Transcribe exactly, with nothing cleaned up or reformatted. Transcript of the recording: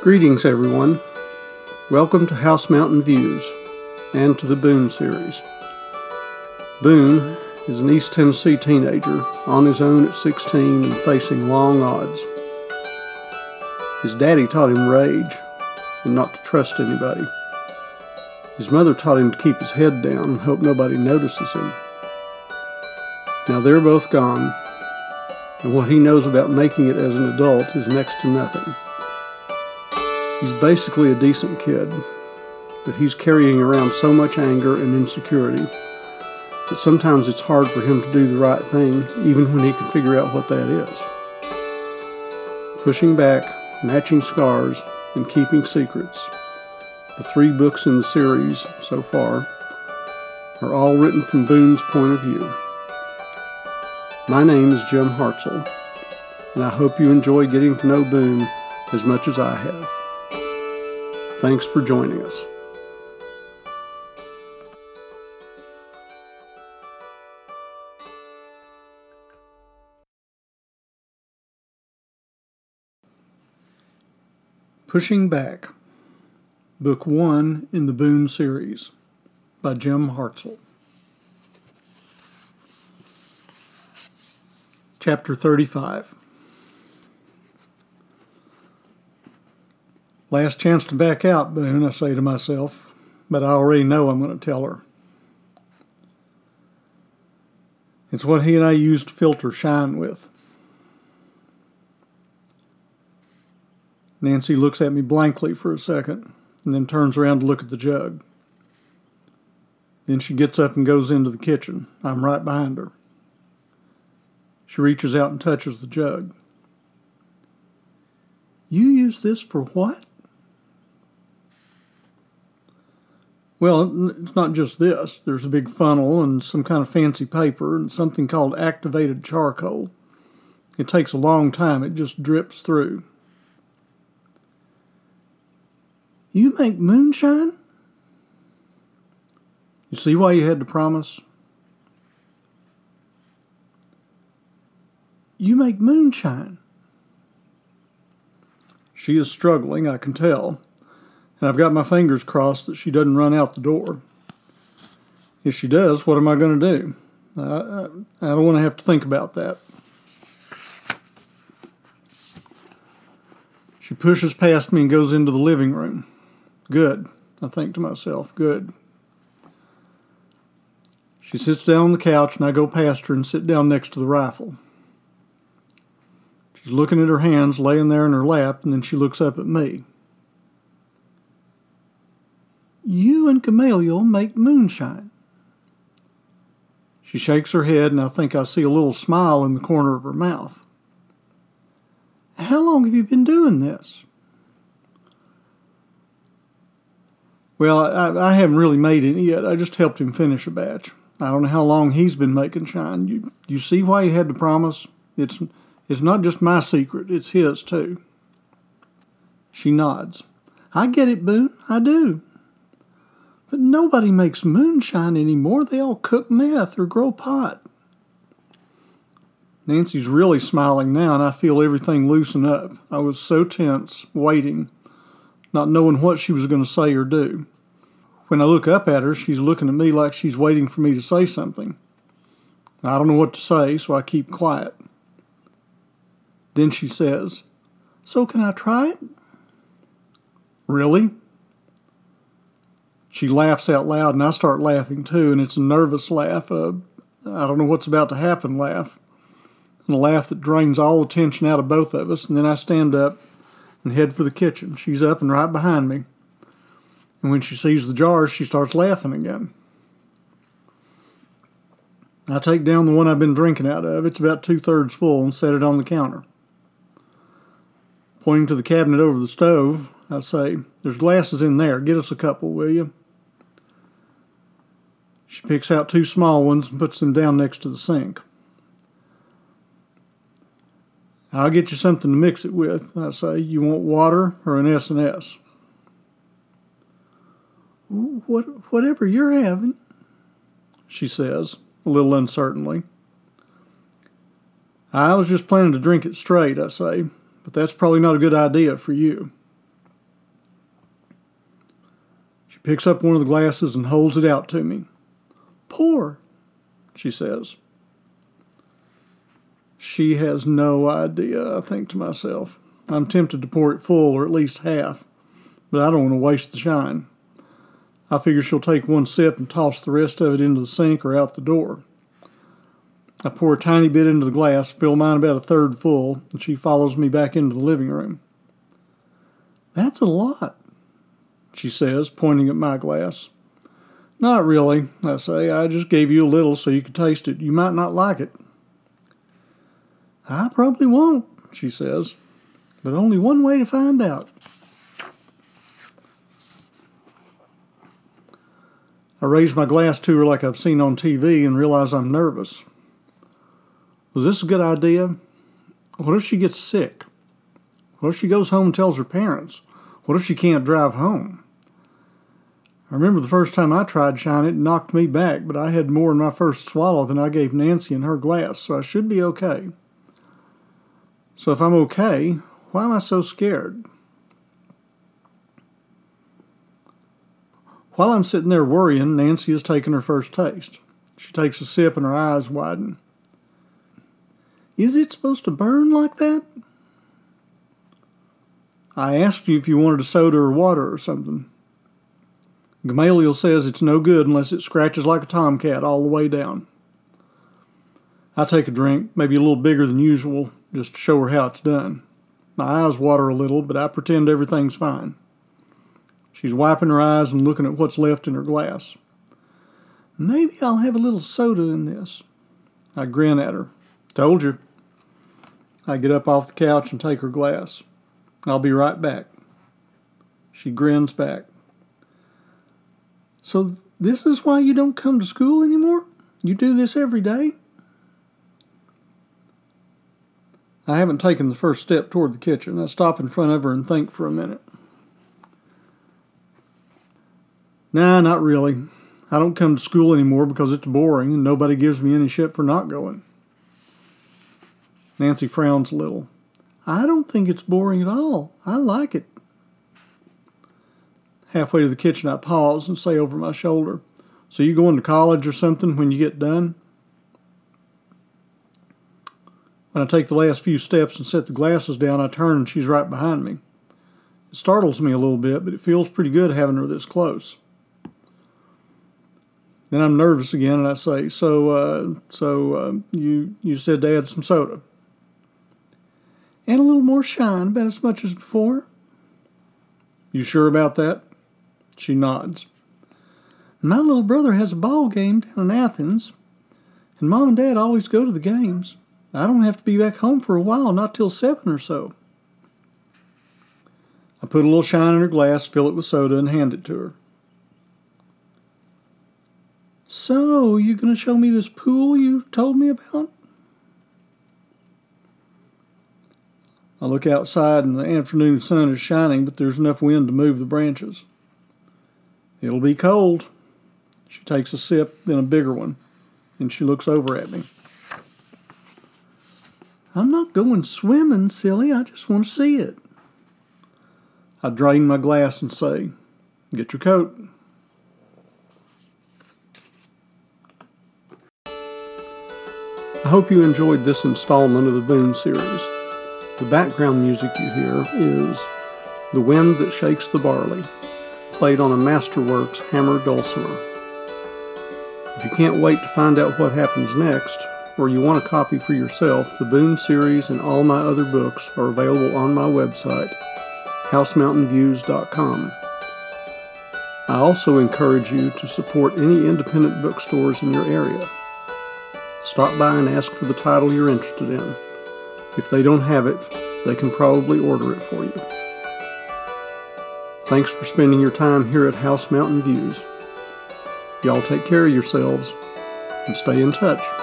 Greetings, everyone. Welcome to House Mountain Views and to the Boone series. Boone is an East Tennessee teenager on his own at sixteen and facing long odds. His daddy taught him rage and not to trust anybody. His mother taught him to keep his head down and hope nobody notices him. Now they're both gone, and what he knows about making it as an adult is next to nothing. He's basically a decent kid, but he's carrying around so much anger and insecurity that sometimes it's hard for him to do the right thing, even when he can figure out what that is. Pushing Back, Matching Scars, and Keeping Secrets, the three books in the series so far, are all written from Boone's point of view. My name is Jim Hartzell, and I hope you enjoy getting to know Boone as much as I have. Thanks for joining us. Pushing Back, Book One in the Boone series, by Jim Hartzell. Chapter thirty-five. Last chance to back out, Boone, I say to myself, but I already know I'm going to tell her. It's what he and I used to filter shine with. Nancy looks at me blankly for a second, and then turns around to look at the jug. Then she gets up and goes into the kitchen. I'm right behind her. She reaches out and touches the jug. You use this for what? Well, it's not just this. There's a big funnel and some kind of fancy paper and something called activated charcoal. It takes a long time. It just drips through. You make moonshine? You see why you had to promise? You make moonshine. She is struggling, I can tell. And I've got my fingers crossed that she doesn't run out the door. If she does, what am I going to do? I, I, I don't want to have to think about that. She pushes past me and goes into the living room. Good, I think to myself, good. She sits down on the couch and I go past her and sit down next to the rifle. She's looking at her hands laying there in her lap, and then she looks up at me. You and Gamaliel make moonshine. She shakes her head, and I think I see a little smile in the corner of her mouth. How long have you been doing this? Well, I, I haven't really made any yet. I just helped him finish a batch. I don't know how long he's been making shine. You, you see why he had to promise? It's, it's not just my secret, it's his too. She nods. I get it, Boone, I do. But nobody makes moonshine anymore. They all cook meth or grow pot. Nancy's really smiling now, and I feel everything loosen up. I was so tense, waiting, not knowing what she was going to say or do. When I look up at her, she's looking at me like she's waiting for me to say something. I don't know what to say, so I keep quiet. Then she says, So can I try it? Really? She laughs out loud, and I start laughing too, and it's a nervous laugh, a I don't know what's about to happen laugh, and a laugh that drains all the tension out of both of us, and then I stand up and head for the kitchen. She's up and right behind me, and when she sees the jars, she starts laughing again. I take down the one I've been drinking out of. It's about two-thirds full, and set it on the counter. Pointing to the cabinet over the stove, I say, There's glasses in there. Get us a couple, will you? She picks out two small ones and puts them down next to the sink. I'll get you something to mix it with. I say, You want water or an S and S? What, whatever you're having, she says, a little uncertainly. I was just planning to drink it straight, I say, but that's probably not a good idea for you. She picks up one of the glasses and holds it out to me. "Pour," she says. She has no idea, I think to myself. I'm tempted to pour it full, or at least half, but I don't want to waste the shine. I figure she'll take one sip and toss the rest of it into the sink or out the door. I pour a tiny bit into the glass, fill mine about a third full, and she follows me back into the living room. "That's a lot," she says, pointing at my glass. "Not really," I say. "I just gave you a little so you could taste it. You might not like it." "I probably won't," she says, "but only one way to find out." I raise my glass to her like I've seen on T V and realize I'm nervous. Was this a good idea? What if she gets sick? What if she goes home and tells her parents? What if she can't drive home? I remember the first time I tried shine it, it knocked me back, but I had more in my first swallow than I gave Nancy in her glass, so I should be okay. So if I'm okay, why am I so scared? While I'm sitting there worrying, Nancy has taken her first taste. She takes a sip and her eyes widen. "Is it supposed to burn like that?" "I asked you if you wanted a soda or water or something." Gamaliel says it's no good unless it scratches like a tomcat all the way down. I take a drink, maybe a little bigger than usual, just to show her how it's done. My eyes water a little, but I pretend everything's fine. She's wiping her eyes and looking at what's left in her glass. "Maybe I'll have a little soda in this." I grin at her. "Told you." I get up off the couch and take her glass. "I'll be right back." She grins back. "So this is why you don't come to school anymore? You do this every day?" I haven't taken the first step toward the kitchen. I stop in front of her and think for a minute. "Nah, not really. I don't come to school anymore because it's boring and nobody gives me any shit for not going." Nancy frowns a little. "I don't think it's boring at all. I like it." Halfway to the kitchen, I pause and say over my shoulder, "So you going to college or something when you get done?" When I take the last few steps and set the glasses down, I turn and she's right behind me. It startles me a little bit, but it feels pretty good having her this close. Then I'm nervous again, and I say, so, uh, so uh, you, you said to add some soda." "And a little more shine, about as much as before." "You sure about that?" She nods. "My little brother has a ball game down in Athens, and Mom and Dad always go to the games. I don't have to be back home for a while, not till seven or so." I put a little shine in her glass, fill it with soda, and hand it to her. "So, you going to show me this pool you told me about?" I look outside and the afternoon sun is shining, but there's enough wind to move the branches. "It'll be cold." She takes a sip, then a bigger one, and she looks over at me. "I'm not going swimming, silly. I just want to see it." I drain my glass and say, "Get your coat." I hope you enjoyed this installment of the Boone series. The background music you hear is "The Wind That Shakes the Barley," played on a Masterworks Hammer Dulcimer. If you can't wait to find out what happens next, or you want a copy for yourself, the Boone series and all my other books are available on my website, house mountain views dot com. I also encourage you to support any independent bookstores in your area. Stop by and ask for the title you're interested in. If they don't have it, they can probably order it for you. Thanks for spending your time here at House Mountain Views. Y'all take care of yourselves and stay in touch.